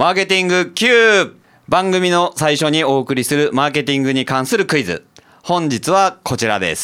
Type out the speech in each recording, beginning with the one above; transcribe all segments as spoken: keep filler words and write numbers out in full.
マーケティング Q。 番組の最初にお送りするマーケティングに関するクイズ。本日はこちらです。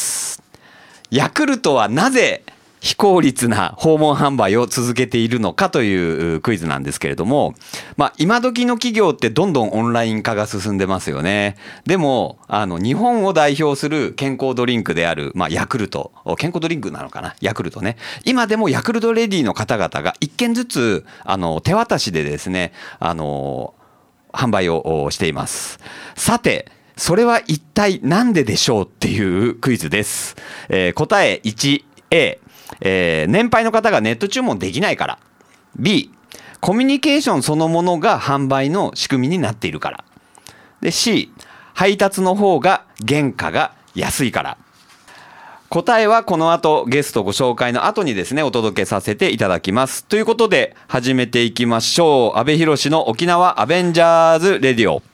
ヤクルトはなぜ非効率な訪問販売を続けているのかというクイズなんですけれども、まあ今時の企業ってどんどんオンライン化が進んでますよね。でもあの日本を代表する健康ドリンクである、まあ、ヤクルト、健康ドリンクなのかな、ヤクルトね。今でもヤクルトレディの方々が一件ずつあの手渡しでですね、あの販売をしています。さてそれは一体何ででしょうっていうクイズです。えー、答え いちエー、えー、年配の方がネット注文できないから。 B、 コミュニケーションそのものが販売の仕組みになっているから。で C、 配達の方が原価が安いから。答えはこの後ゲストご紹介の後にですねお届けさせていただきます。ということで始めていきましょう。阿部寛の沖縄アベンジャーズレディオ。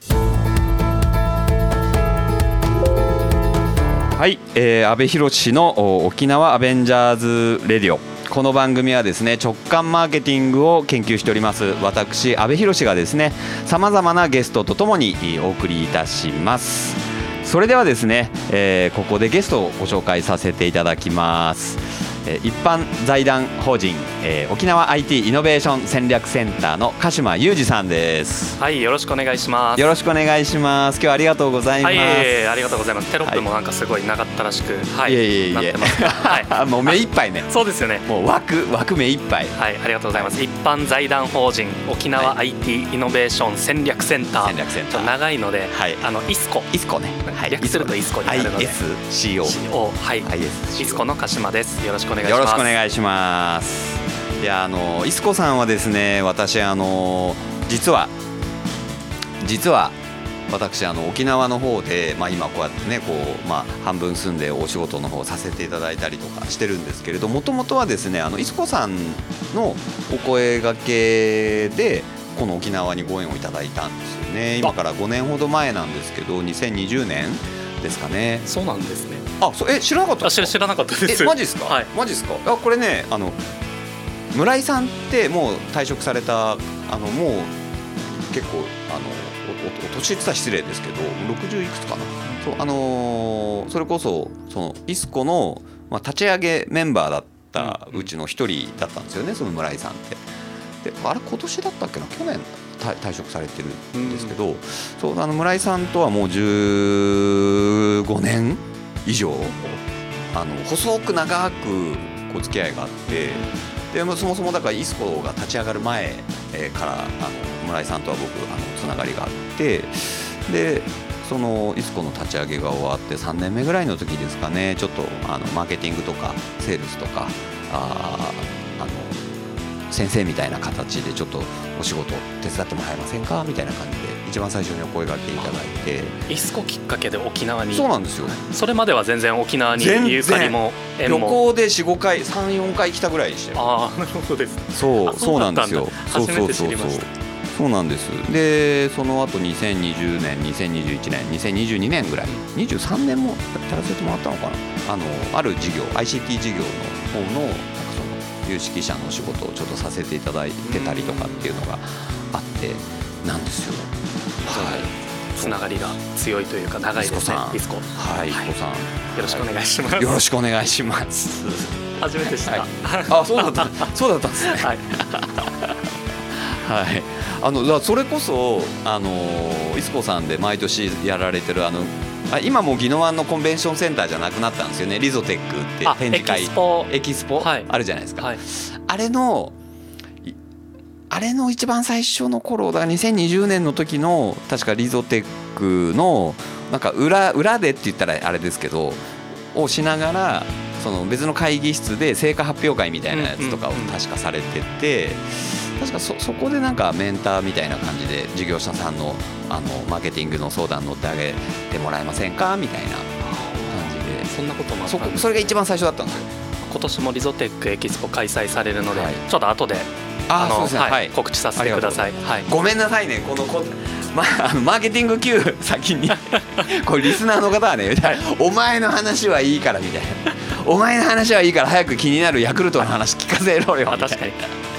はい、えー、阿部寛の沖縄アベンジャーズレディオ。この番組はですね直感マーケティングを研究しております私阿部寛がですねさまざまなゲストとともにお送りいたします。それではですね、えー、ここでゲストをご紹介させていただきます。えー、一般財団法人、えー、沖縄 アイティー イノベーション戦略センターの鹿島裕二さんです。 はい、よろしくお願いします。 よろしくお願いします。今日はありがとうございます。 はい、えー、ありがとうございます。テロップもなんかすごい長ったらしく、はい、 いえいえいえなってますが、はい、 もう目いっぱいね。 そうですよね。 もう枠枠目いっぱい。 はい、ありがとうございます。一般財団法人沖縄 アイティー イノベーション戦略センター。 戦略センター。 長いので、はい、あのイスコ。 イスコね。 はい、略するとイスコになるので。 アイエスシーオー。 はい。イスコの鹿島です。よろしくお願いします。 よろしくお願いします。いやあのイスコさんはですね、私あの実は実は私あの沖縄の方で、まあ、今こうやってねこう、まあ、半分住んでお仕事の方させていただいたりとかしてるんですけれど、もともとはですねあのイスコさんのお声掛けでこの沖縄にご縁をいただいたんですよね。今からごねんほど前なんですけどにせんにじゅうねんですかね。 そうなんですね。 あ、そえ知らなかったですか？ 知らなかったです。 えマジですか？ はい、 マジですか？あ、これねあの村井さんってもう退職されたあのもう結構あのお, お, お年って言ったら失礼ですけどろくじゅういくつかな。そうあのー、それこそそのイスコの、まあ、立ち上げメンバーだったうちの一人だったんですよね、その村井さんって。であれ今年だったっけな、去年退職されてるんですけど、うん、そうあの村井さんとはもうじゅうごねん以上あの細く長くお付き合いがあって、でそもそもだからイスコが立ち上がる前からあの村井さんとは僕あのつながりがあって、でそのイスコの立ち上げが終わってさんねんめぐらいの時ですかね、ちょっとあのマーケティングとかセールスとかああの先生みたいな形でちょっとお仕事手伝ってもらえませんかみたいな感じで一番最初にお声掛けいただいて、 イスコきっかけで沖縄に。 そうなんですよ。 それまでは全然沖縄にゆかりも縁も旅行で よん,ご 回さん、よんかい来たぐらいでしたよ。 ああ、なるほどです。 そうそうなんですよ。 初めて知りました。 そうなんです。でその後にせんにじゅうねんにせんにじゅういちねんにせんにじゅうにねんぐらいにじゅうさんねんもやらせてもらったのかな、あのある事業 アイシーティー 事業の方の有識者の仕事をちょっとさせていただいてたりとかっていうのがあってなんですよ。 はい、つながりが強いというか長いですね。イスコはい、イスコさん、よろしくお願いします。 よろしくお願いします。 初めて知った。はい、 あ、そうだったそうだったんですね。はい、はい、あのだからそれこそあのイスコさんで毎年やられてるあのあ今もう宜野湾のコンベンションセンターじゃなくなったんですよね。リゾテックって展示会エキスポ、エキスポ、はい、あるじゃないですか、はい、あれのあれの一番最初の頃だからにせんにじゅうねんの時の確かリゾテックのなんか 裏, 裏でって言ったらあれですけどをしながらその別の会議室で成果発表会みたいなやつとかを確かされてて、確か そ, そこでなんかメンターみたいな感じで事業者さんのあのマーケティングの相談乗ってあげてもらえませんかみたいな感じで、 そんなこともあったんです。 そ, それが一番最初だったんですよ。 今年もリゾテックエキスポ開催されるので、はい、ちょっと後であの、ね、 はい、告知させてください。はい、 ごめんなさいね、このこ、まあ、マーケティング Q 先にこれリスナーの方はね、はい、お前の話はいいからみたいなお前の話はいいから早く気になるヤクルトの話聞かせろよみたいな。 確かに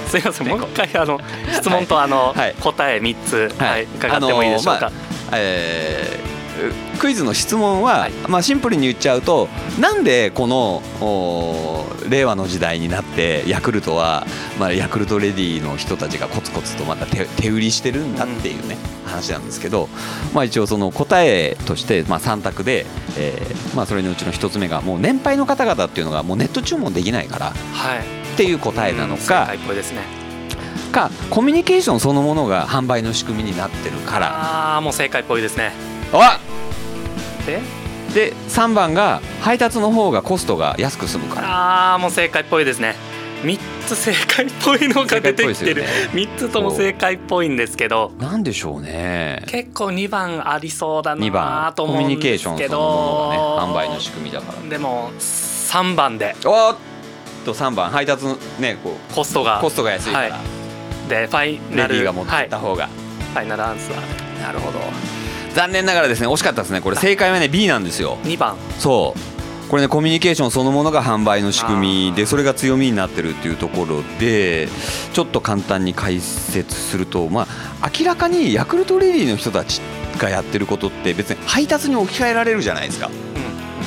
すいません、もう一回あの質問とあの、はい、答えみっつ、はいはい、伺ってもいいでしょうか。あのーまあえー、クイズの質問は、はい、まあ、シンプルに言っちゃうと、なんでこの令和の時代になってヤクルトは、まあ、ヤクルトレディの人たちがコツコツとまた 手, 手売りしてるんだっていうね、うん、話なんですけど、まあ、一応その答えとして、まあ、さん択で、えーまあ、それのうちのひとつめがもう年配の方々っていうのがもうネット注文できないから、はい、っていう答えなのか、うん、正解っぽいですね。 かコミュニケーションそのものが販売の仕組みになってるから。 ああ、もう正解っぽいですね。 あででさんばんが配達の方がコストが安く済むから。 ああ、もう正解っぽいですね。みっつ正解っぽいのが出てきてる、ね、みっつとも正解っぽいんですけど、 なんでしょうね。 結構にばんありそうだなと思うんですけど、コミュニケーションそのものがね、販売の仕組みだから。でもさんばんで、 おっとさんばん配達のね、こうコストがコストが安いから、はい、 でファイナルレディーが持ってった方が、はい、 ファイナルアンサー。 なるほど。残念ながらですね、惜しかったですね。これ正解はね ビー なんですよ。 にばん。 そうこれね、コミュニケーションそのものが販売の仕組みで、それが強みになってるっていうところで、ちょっと簡単に解説すると、まあ、明らかにヤクルトレディの人たちがやってることって別に配達に置き換えられるじゃないですか、うん、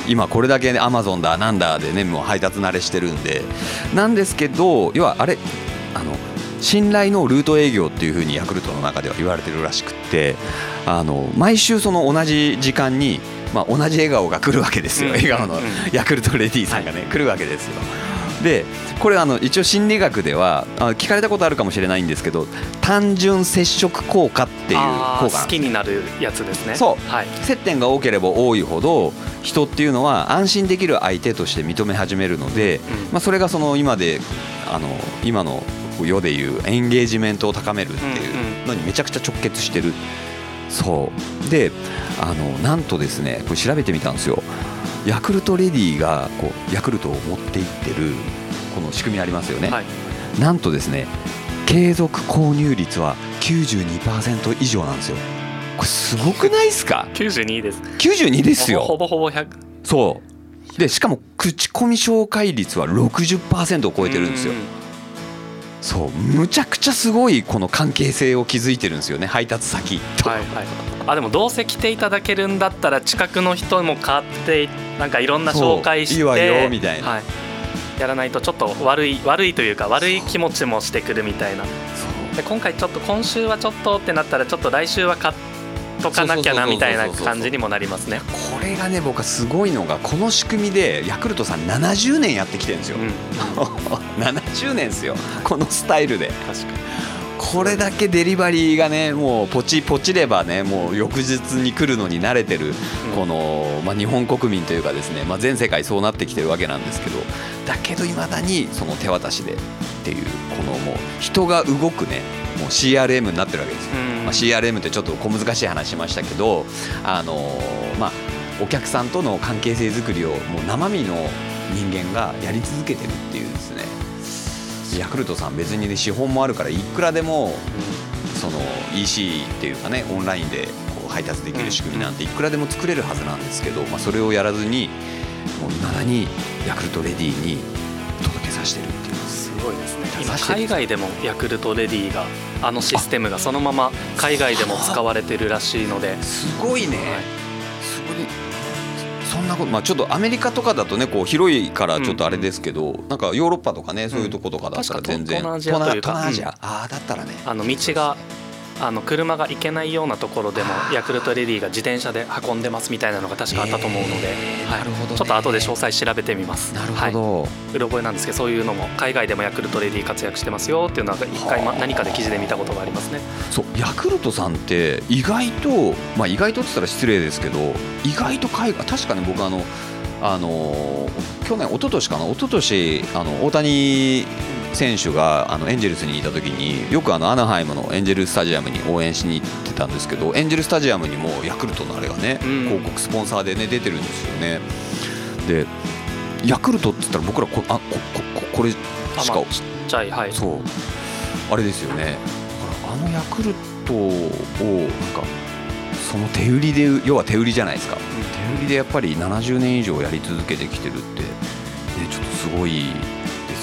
今これだけアマゾンだなんだでね、もう配達慣れしてるんでなんですけど、要はあれあの信頼のルート営業っていう風にヤクルトの中では言われてるらしくって、あの毎週その同じ時間に、まあ、同じ笑顔が来るわけですよ。笑顔のヤクルトレディさんがね、はい、来るわけですよ。でこれあの一応心理学では聞かれたことあるかもしれないんですけど、単純接触効果っていう効果なんです。 好きになるやつですね。 そう、はい、接点が多ければ多いほど人っていうのは安心できる相手として認め始めるので、うん、まあ、それがその今であの今の世でいうエンゲージメントを高めるっていうのにめちゃくちゃ直結してる。そうで、あのなんとですね、これ調べてみたんですよ。ヤクルトレディがこうヤクルトを持っていってるこの仕組みありますよね、はい、なんとですね、継続購入率は きゅうじゅうにパーセント 以上なんですよ。これすごくないですか？ きゅうじゅうにです。 きゅうじゅうにですよ。 ほぼほぼひゃく。 そうで、しかも口コミ紹介率は ろくじゅっパーセント を超えてるんですよ。そう、むちゃくちゃすごいこの関係性を築いてるんですよね、配達先と。はいはい、 あでもどうせ来ていただけるんだったら近くの人も買ってなんかいろんな紹介して、いいわよみたいな、はい、やらないとちょっと悪い悪いというか悪い気持ちもしてくるみたいな。で今回ちょっと今週はちょっとってなったらちょっと来週は買っとかなきゃなみたいな感じにもなりますね。 これがね、僕はすごいのがこの仕組みでヤクルトさんななじゅうねんやってきてるんですよ、うん、ななじゅうねんですよ、このスタイルで。確かにこれだけデリバリーがね、もうポチポチればね、もう翌日に来るのに慣れてるこの、まあ、日本国民というかですね、まあ、全世界そうなってきてるわけなんですけど、だけどいまだにその手渡しでっていう、このもう人が動くね、もう シーアールエム になってるわけですよ、まあ、シーアールエム ってちょっと小難しい話しましたけど、あのーまあ、お客さんとの関係性づくりをもう生身の人間がやり続けてるっていうですね。ヤクルトさん別に、ね、資本もあるからいくらでもその イーシー っていうかね、オンラインでこう配達できる仕組みなんていくらでも作れるはずなんですけど、まあ、それをやらずにもう未だにヤクルトレディに届けさせてるっていうのはすごいですね。今海外でもヤクルトレディがあのシステムがそのまま海外でも使われてるらしいので、 すごいね、はい、すごい。そんなこと、まあ、ちょっとアメリカとかだとね、こう広いからちょっとあれですけど、うん、なんかヨーロッパとかね、そういうとことかだったら全然、 東南アジアというか、 東南アジア、うん、ああだったらね、 あの道があの車が行けないようなところでもヤクルトレディが自転車で運んでますみたいなのが確かあったと思うので、えーはい、なるほどね、ちょっと後で詳細調べてみます。 なるほど、はい、 うろ覚えなんですけど、そういうのも海外でもヤクルトレディ活躍してますよっていうのは一回何かで記事で見たことがありますね。 そう、ヤクルトさんって意外と、まあ、意外とって言ったら失礼ですけど、意外と海外、確かに僕あのあの去年、一昨年かな、一昨年あの大谷選手があのエンジェルスにいた時によくあのアナハイムのエンジェルスタジアムに応援しに行ってたんですけど、エンジェルスタジアムにもヤクルトのあれがね、うん、広告スポンサーでね出てるんですよね。でヤクルトって言ったら僕ら こ, あ こ, こ, これしか、 あ、まあ、ちっちゃい、はい、 そうあれですよね。だからあのヤクルトをなんかその手売りで、要は手売りじゃないですか、うん、手売りでやっぱりななじゅうねん以上やり続けてきてるって、ね、ちょっとすごいですけど、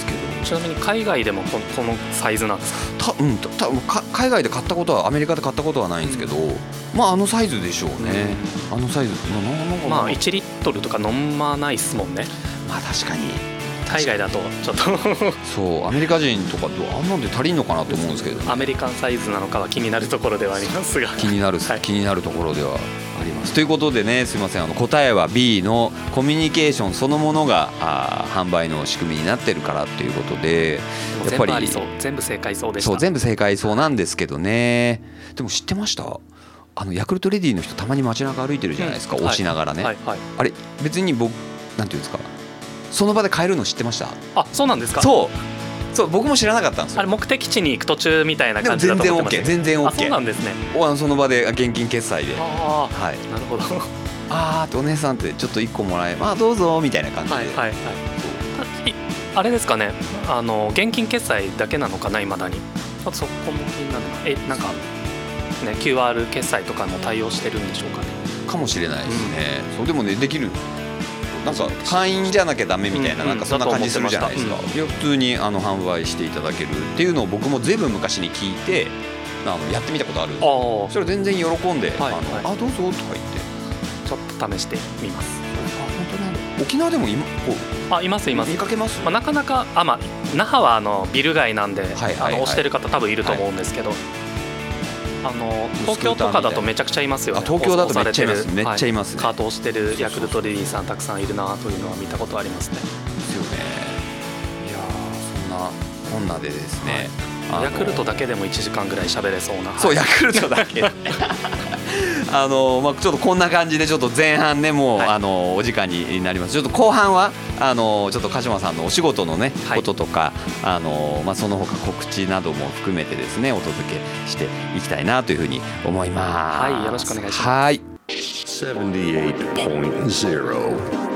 ちなみに海外でも こ, このサイズなんですか？ た、うん、たか海外で買ったことはアメリカで買ったことはないんですけど、うん、まああのサイズでしょうね、うん、あのサイズまあいちリットルとか飲まないっすもんね。 まあ確かに海外だとちょっとそうアメリカ人とかあんなんで足りんのかなと思うんですけど、ね、 アメリカンサイズなのかは気になるところではありますが気になる、はい、気になるところではあります。ということでね、すいません、あの答えは ビー のコミュニケーションそのものがあ販売の仕組みになってるからということで、 やっぱり全部ありそう、全部正解そうでした。 そう全部正解そうなんですけどね。でも知ってました？あのヤクルトレディの人たまに街中歩いてるじゃないですか、うん、押しながらね、はいはいはい、あれ別に僕なんていうんですか、その場で買えるの知ってました？ あ、そうなんですか。 そうそう、僕も知らなかったんですよ。 あれ目的地に行く途中みたいな感じだと思ってました。 全然 OK、全然 OK。 あ、そうなんですね。 おその場で現金決済で。 ああ、はい、なるほど。 あーってお姉さんってちょっといっこもらえ、まあどうぞみたいな感じで。はいはいはい。 あれですかね、あの現金決済だけなのかな、未だに。あとそこも気になる。え、なんかね キューアール 決済とかも対応してるんでしょうかね。 かもしれないですね。うん、そうでもねできる。なんか会員じゃなきゃダメみたいな、なんかそんな感じするじゃないですか。いや普通にあの販売していただけるっていうのを僕もずいぶん昔に聞いて、あのやってみたことあるんですよ。それ全然喜んで、はい、あの、はい、あどうぞとか言ってちょっと試してみます。 あ本当なんだ。沖縄でも今こうあいますいます。 見かけます。 まあ、なかなかあまあ那覇はあのビル街なんで、はいはいはい、あの押してる方多分いると思うんですけど。はい、あの東京とかだとめちゃくちゃいますよね。 あ東京だとめっちゃいます。めっちゃいます、ね。 カートをしてるヤクルトレディさんたくさんいるなというのは見たことありますね。 ですよね。いやそんなこんなでですね、 はい、ヤクルトだけでもいちじかんぐらい喋れそうな。 そう、ヤクルトだけあの、まあ、ちょっとこんな感じでちょっと前半ねもう、はい、あのお時間になります。ちょっと後半はあのちょっと鹿島さんのお仕事のね、はい、こととかあの、まあ、その他告知なども含めてですねお届けしていきたいなというふうに思います。 はい、よろしくお願いします。 はい。 セブンティエイトポイントゼロ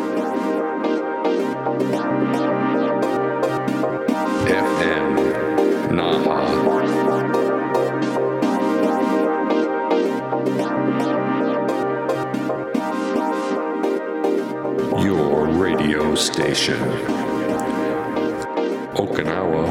エフエム 那覇Your radio station 沖縄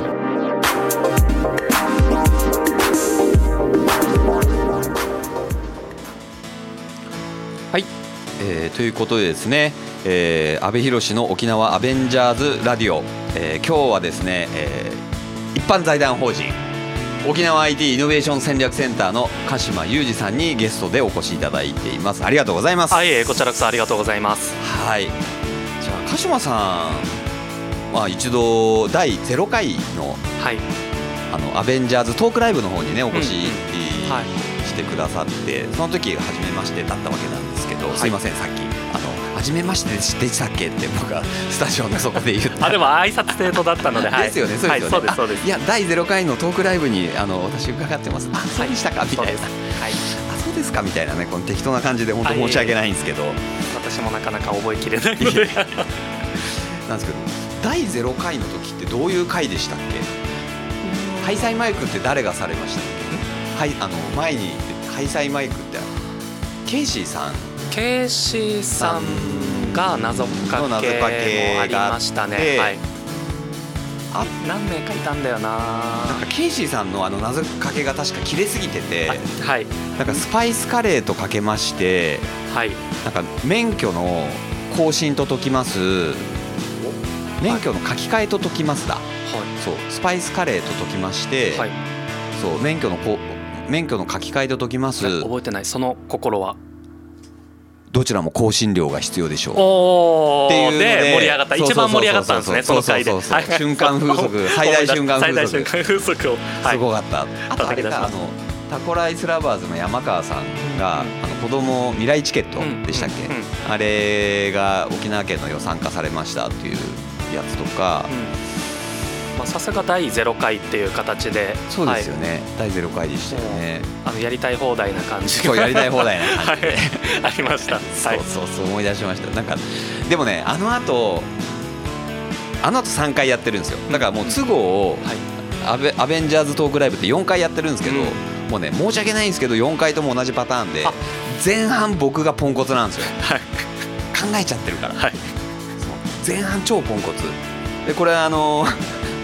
はい、えー、ということでですね、えー、阿部寛の沖縄アベンジャーズラディオ、えー、今日はですね、えー、一般財団法人沖縄 アイティー イノベーション戦略センターの鹿島裕二さんにゲストでお越しいただいています。ありがとうございます。 はい、こちらこそありがとうございます。 はい、じゃあ鹿島さん、まあ、一度だいゼロかいの、はい、あのアベンジャーズトークライブの方にねお越し、うんうんはい、してくださって、その時初めましてだったわけなんですけど、はい、すいませんさっきあの初めましてで知ってしたっけって僕はスタジオのそこで言ったあでも挨拶程度だったのでですよね、そうですよね、はい、 そうですそうです。 いやだいゼロかいのトークライブにあの私伺ってます。あそうでしたか、はい、みたいな、はい、あそうですかみたいなね、この適当な感じで本当申し訳ないんですけど、 私もなかなか覚えきれないのでなんですけど、 だいゼロかいの時ってどういう回でしたっけ？ハイサイマイクって誰がされましたっけ？はい、あの前にハイサイマイクってケイシーさんケイシーさんが謎かけもありましたね。はい、あ何名かいたんだよな。 なんかケイシーさんのあの謎かけが確か切れすぎてて、 はい、 なんかスパイスカレーとかけまして、はい、なんか免許の更新と解きます、免許の書き換えと解きますだ、はい、そうスパイスカレーと解きまして、はい、そう免許のこ免許の書き換えと解きます。 覚えてない。その心はどちらも更新料が必要でしょうおっていうので盛り上がった。一番盛り上がったんですね、その回で。 瞬間風速最大瞬間風速最大瞬間風速をすごかった。あとあれか、あのタコライスラバーズの山川さんが、あの子供未来チケットでしたっけ、あれが沖縄県の予算化されましたっていうやつとか、 さすがだいゼロかいっていう形で。 そうですよね、はい、だいゼロかいでしたよね。 あのやりたい放題な感じがそうやりたい放題な感じで、はい、 ありました。 そうそうそう思い出しました。なんかでもね、あの後あの後さんかいやってるんですよ。だからもう都合を、はい、アベ、アベンジャーズトークライブってよんかいやってるんですけど、うん、もうね申し訳ないんですけどよんかいとも同じパターンで、前半僕がポンコツなんですよ、はい、考えちゃってるから、はい、そう前半超ポンコツで、これはあの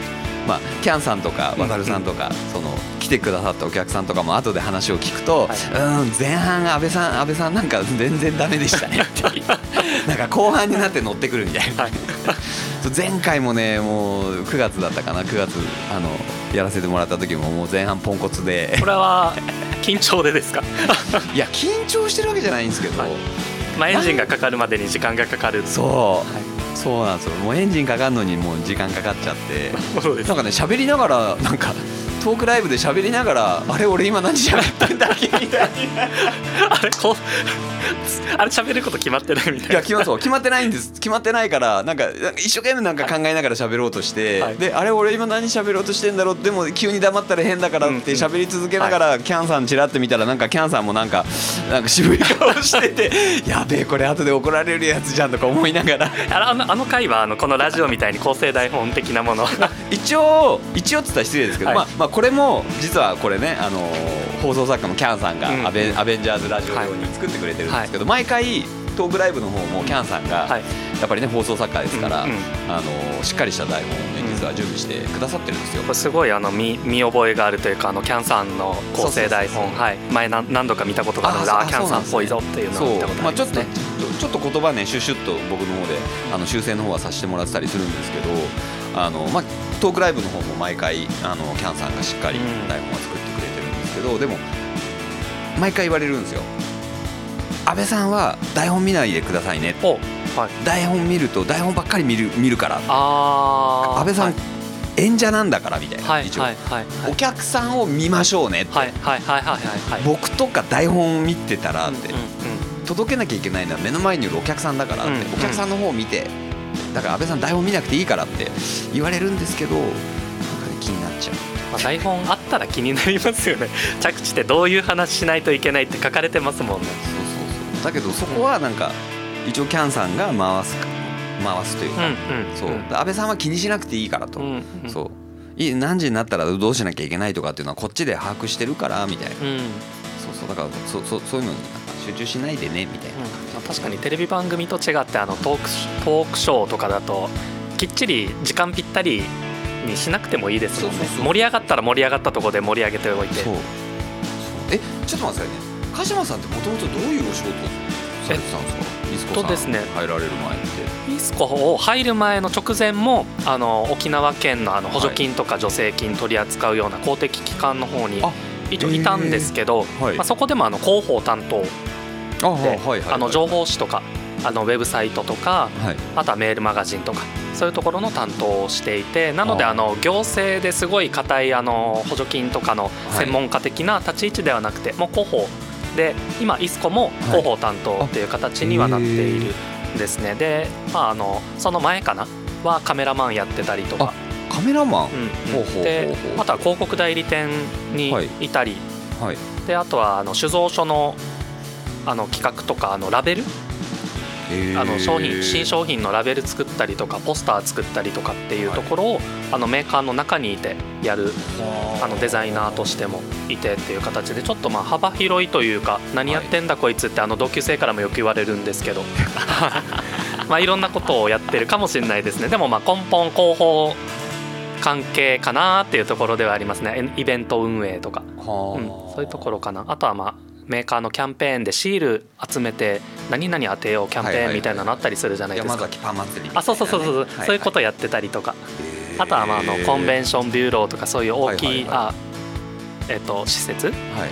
まあ、キャンさんとか渡るさんとか、うん、その来てくださったお客さんとかも後で話を聞くと、はい、うん前半安倍さん安倍さんなんか全然ダメでしたねってなんか後半になって乗ってくるみたいな、はい、前回もねもうくがつだったかなくがつあのやらせてもらった時ももう前半ポンコツでこれは緊張でですかいや緊張してるわけじゃないんですけど、はい、 まあ、エンジンがかかるまでに時間がかかるそう、はい、そうなんですよ。もうエンジンかかるのにもう時間かかっちゃってなんかね喋りながらなんかトークライブで喋りながらあれ俺今何喋ってんだっけみたいなあれこうあれ喋ること決まってないみたいな。いや決まそう決まってないんです。決まってないからなんか一生懸命なんか考えながら喋ろうとして、はい、であれ俺今何喋ろうとしてんだろうでも急に黙ったら変だからって喋り続けながら、うんうん、キャンさんチラって見たらなんかキャンさんもなんかなんか渋い顔しててやべえこれ後で怒られるやつじゃんとか思いながらあのあの回はあのこのラジオみたいに構成台本的なもの一応一応って言ったら失礼ですけど、はい、まあまあこれも実はこれねあの放送作家のキャンさんがアベ、うん、アベンジャーズラジオ用に作ってくれてるんですけど、はい、毎回トークライブの方もキャンさんが、はい、やっぱりね放送作家ですから、うんうん、あのしっかりした台本をね実は準備してくださってるんですよ。 これすごいあの 見, 見覚えがあるというかあのキャンさんの構成台本前何度か見たことがあるのであキャンさんっぽいぞっていうのを見たことがありますね。 ちょっと言葉ねシュシュッと僕の方であの修正の方はさせてもらってたりするんですけどあの、まあ、トークライブの方も毎回あのキャンさんがしっかり台本を作ってくれてるんですけど、うん、でも毎回言われるんですよ。安倍さんは台本見ないでくださいね、はい、台本見ると台本ばっかり見る、見るからあ安倍さん、はい、演者なんだからみたいな、はい、一応、はいはいはい、お客さんを見ましょうねって、はいはいはいはいはい、僕とか台本見てたらって、うんうんうん、届けなきゃいけないのは目の前にいるお客さんだからって、うんうん、お客さんの方を見てだから安倍さん台本見なくていいからって言われるんですけどなんか、ね、気になっちゃう。 まあ、台本あったら気になりますよね着地でどういう話しないといけないって書かれてますもんね。 そうそうそうだけどそこはなんか一応キャンさんが回す回すというか、うんうん、そう安倍さんは気にしなくていいからと、うんうん、そうい何時になったらどうしなきゃいけないとかっていうのはこっちで把握してるからみたいな、うん、そうそうだから そ, そ, そういうのに集中しないでねみたいな、 うん、確かにテレビ番組と違ってあのトーク、トークショーとかだときっちり時間ぴったりにしなくてもいいですもんね。そうそうそう盛り上がったら盛り上がったところで盛り上げておいて。そうそうえちょっと待ってくださいね。鹿島さんってもともとどういうお仕事されてたんですか。イスコさんですね、入られる前ってイスコを入る前の直前もあの沖縄県のあの補助金とか助成金取り扱うような公的機関の方に一応いたんですけど、はいまあ、そこでもあの広報担当であの情報誌とかあのウェブサイトとか、はい、あとはメールマガジンとかそういうところの担当をしていてなのであの行政ですごい固いあの補助金とかの専門家的な立ち位置ではなくてもう広報で今イスコも広報担当っていう形にはなっているんですね。で、まあ、あのその前かなはカメラマンやってたりとかカメラマン、 うんうん、であとは広告代理店にいたり、はいはい、であとはあの酒造所のあの企画とかあのラベルあの商品新商品のラベル作ったりとかポスター作ったりとかっていうところを、はい、あのメーカーの中にいてやるあのデザイナーとしてもいてっていう形でちょっとまあ幅広いというか何やってんだこいつってあの同級生からもよく言われるんですけどまあいろんなことをやってるかもしれないですね。でもまあ根本広報関係かなっていうところではありますね。イベント運営とか、うん、そういうところかな。あとはまあメーカーのキャンペーンでシール集めて何々当てようキャンペーンみたいなのあったりするじゃないですか。 山崎パン祭りみたいな、ね、 あそうそうそうそう、はいはい、そういうことやってたりとか、あとはまああのコンベンションビューローとかそういう大きい、はいはいはい、あえっと施設、はい、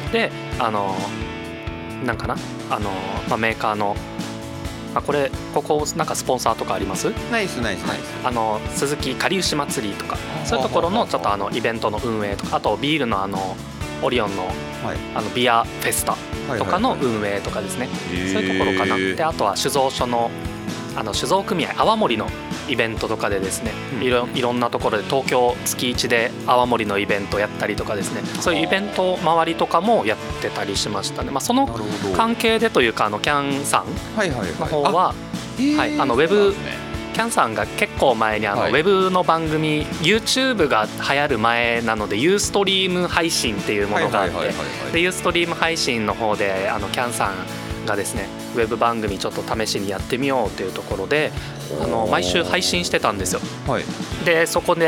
であのなんかなあの、まあ、メーカーのまあ、これここなんかスポンサーとかあります？ ナイスナイスナイス。 あの鈴木かりゆし祭りとかそういうところのちょっとあのイベントの運営とかあとビールのあのオリオンの、はい、あのビアフェスタとかの運営とかですね、はいはいはい、そういうところかな。であとは酒造所のあの酒造組合泡盛のイベントとかでですね、うん、いろいろんなところで東京月いちで泡盛のイベントやったりとかですね、そういうイベント周りとかもやってたりしましたね。まあ、その関係でというかあのキャンさんの方は、はい、あのウェブキャンさんが結構前にあのウェブの番組 YouTube が流行る前なのでユーストリーム配信っていうものがあってでユーストリーム配信の方であのキャンさんがですねウェブ番組ちょっと試しにやってみようというところであの毎週配信してたんですよ、はい、でそこで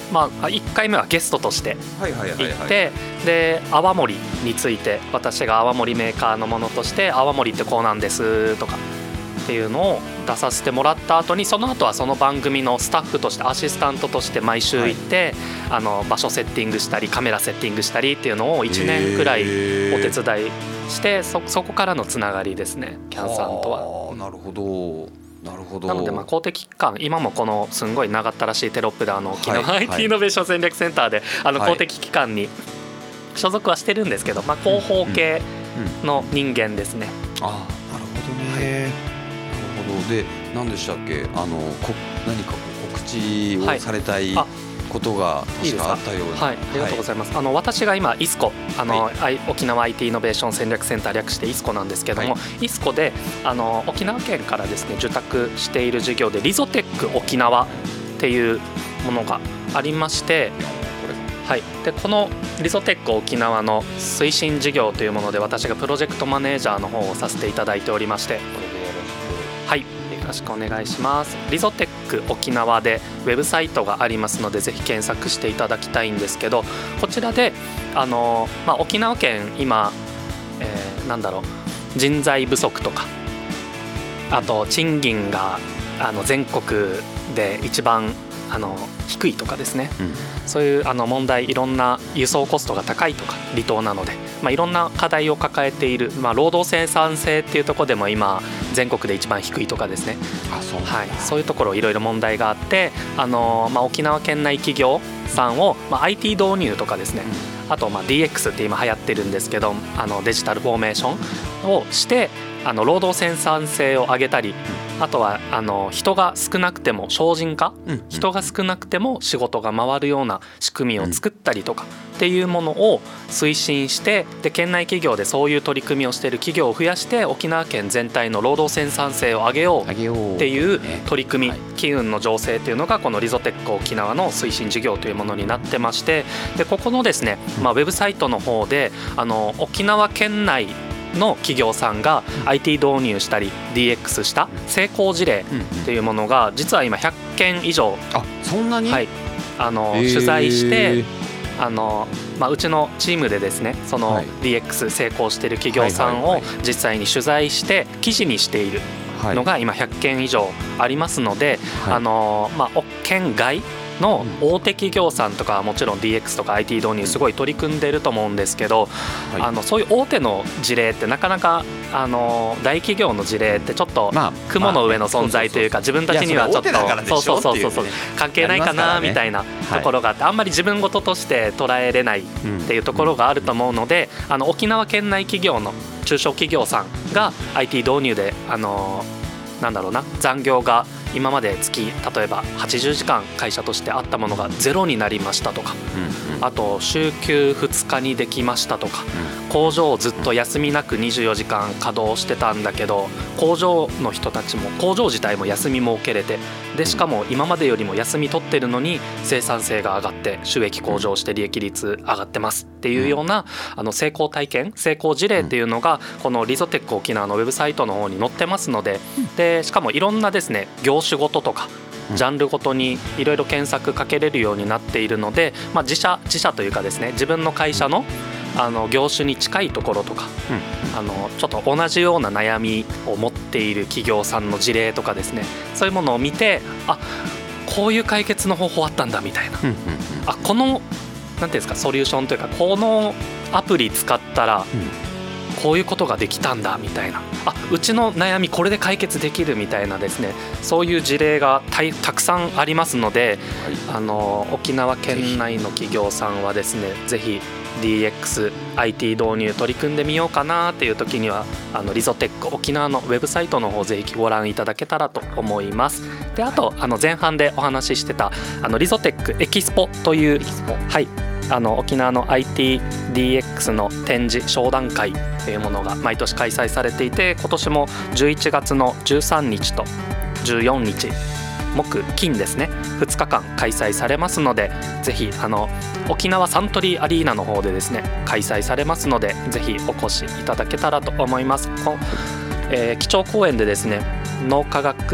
まあ、いっかいめはゲストとしてはいはいはいはい行ってで泡盛について私が泡盛メーカーのものとして泡盛ってこうなんですとかっていうのを出させてもらった後にその後はその番組のスタッフとしてアシスタントとして毎週行って、はい、あの場所セッティングしたりカメラセッティングしたりっていうのをいちねんくらいお手伝いして そ, そこからのつながりですねキャンさんとは。 なるほどなるほど。 なのでまあ公的機関今もこのすんごい長ったらしいテロップであの沖縄はいアイティー イノベーション戦略センターであの公的機関に所属はしてるんですけど、まあ、広報系の人間ですね。 ああなるほどね、はい、なるほど。で何でしたっけあのこ何か告知をされたい、はいことが確かあったような。 はい、ありがとうございます。はい、あの私が今イスコあの、はい、沖縄 アイティー イノベーション戦略センター略してイスコなんですけども、はい、イスコであの沖縄県からですね受託している事業でリゾテック沖縄っていうものがありまして、はい、でこのリゾテック沖縄の推進事業というもので私がプロジェクトマネージャーの方をさせていただいておりまして、はい。よろしくお願いします。リゾテック沖縄でウェブサイトがありますのでぜひ検索していただきたいんですけどこちらであの、まあ、沖縄県今、えー、なんだろう人材不足とかあと賃金があの全国で一番あの低いとかですね、うん、そういうあの問題いろんな輸送コストが高いとか離島なので、まあ、いろんな課題を抱えている、まあ、労働生産性っていうところでも今全国で一番低いとかですね。 あ、そうなんだ。 はい、そういうところいろいろ問題があってあの、まあ、沖縄県内企業さんを、まあ、アイティー 導入とかですね、うん、あとまあ ディーエックス って今流行ってるんですけどあのデジタルフォーメーションをしてあの労働生産性を上げたり、うん、あとはあの人が少なくても省人化、うんうん、人が少なくても仕事が回るような仕組みを作ったりとかっていうものを推進してで県内企業でそういう取り組みをしている企業を増やして沖縄県全体の労働生産性を上げようっていう取り組み、機運の醸成っていうのがこのリゾテック沖縄の推進事業というものになってましてでここのですね、まあ、ウェブサイトの方であの沖縄県内の企業さんが アイティー 導入したり ディーエックス した成功事例っていうものが実は今ひゃっけん以上、 あ、そんなに、 はい、あの取材してあの、まあ、うちのチームでですねその ディーエックス 成功している企業さんを実際に取材して記事にしているのが今ひゃっけん以上ありますので、はい、あのまあ、県外の大手企業さんとかはもちろん ディーエックス とか アイティー 導入すごい取り組んでると思うんですけど、はい、あのそういう大手の事例ってなかなかあの大企業の事例ってちょっと雲の上の存在というか自分たちにはちょっとそうそうそうそう関係ないかなみたいなところがあってあんまり自分事として捉えれないっていうところがあると思うのであの沖縄県内企業の中小企業さんが アイティー 導入であのなんだろうな残業が今まで月例えばはちじゅうじかん会社としてあったものがゼロになりましたとか、うんうん、あと週休ふつかにできましたとか、うん、工場をずっと休みなくにじゅうよじかん稼働してたんだけど工場の人たちも工場自体も休み設けれてでしかも今までよりも休み取ってるのに生産性が上がって収益向上して利益率上がってますっていうようなあの成功体験成功事例っていうのがこのリゾテック沖縄のウェブサイトの方に載ってますので、でしかもいろんなですね業種ごととかジャンルごとにいろいろ検索かけれるようになっているので、まあ、自社自社というかですね自分の会社のあの業種に近いところとか、うん、あのちょっと同じような悩みを持っている企業さんの事例とかですねそういうものを見てあこういう解決の方法あったんだみたいな、うんうんうん、あこのなんていうんですかソリューションというかこのアプリ使ったら、うんこういうことができたんだみたいなあうちの悩みこれで解決できるみたいなですねそういう事例が た, たくさんありますので、はい、あの沖縄県内の企業さんはですねぜひ ディーエックス アイティー 導入取り組んでみようかなっていう時にはあのリゾテック沖縄のウェブサイトの方ぜひご覧いただけたらと思います。であとあの前半でお話ししてたあのリゾテックエキスポというはいあの沖縄の アイティー ディーエックス の展示商談会というものが毎年開催されていて今年もじゅういちがつのじゅうさんにちとじゅうよっか木金ですねふつかかん開催されますのでぜひあの沖縄サントリーアリーナの方でですね開催されますのでぜひお越しいただけたらと思います。こ、えー、基調講演でですね脳科学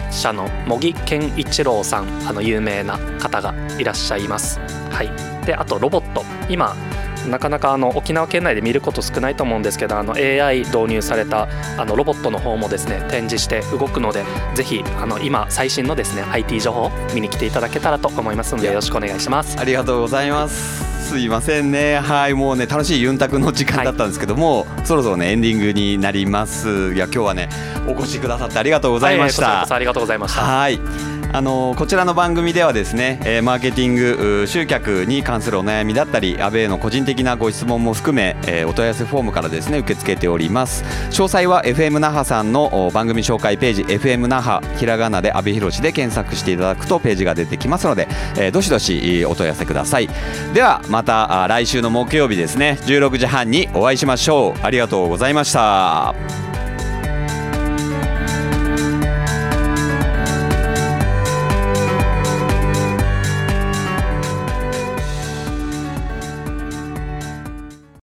者の茂木健一郎さん、あの有名な方がいらっしゃいます。はい、であとロボット、今なかなかあの沖縄県内で見ること少ないと思うんですけど、あの エーアイ 導入されたあのロボットの方もですね展示して動くので、ぜひあの今最新のですね アイティー 情報を見に来ていただけたらと思いますので、よろしくお願いします。 ありがとうございます。すいませんね、はい、もうね楽しいユンタクの時間だったんですけども、はい、そろそろねエンディングになります。いや今日はねお越しくださってありがとうございました。 はい、こちらこそありがとうございました。 はい、あのこちらの番組ではですね、えー、マーケティング集客に関するお悩みだったり、阿部への個人的なご質問も含め、えー、お問い合わせフォームからですね受け付けております。詳細は エフエム 那覇さんの番組紹介ページ エフエム 那覇ひらがなで阿部寛で検索していただくとページが出てきますので、えー、どしどしお問い合わせください。ではまた来週の木曜日ですねじゅうろくじはんにお会いしましょう。ありがとうございました。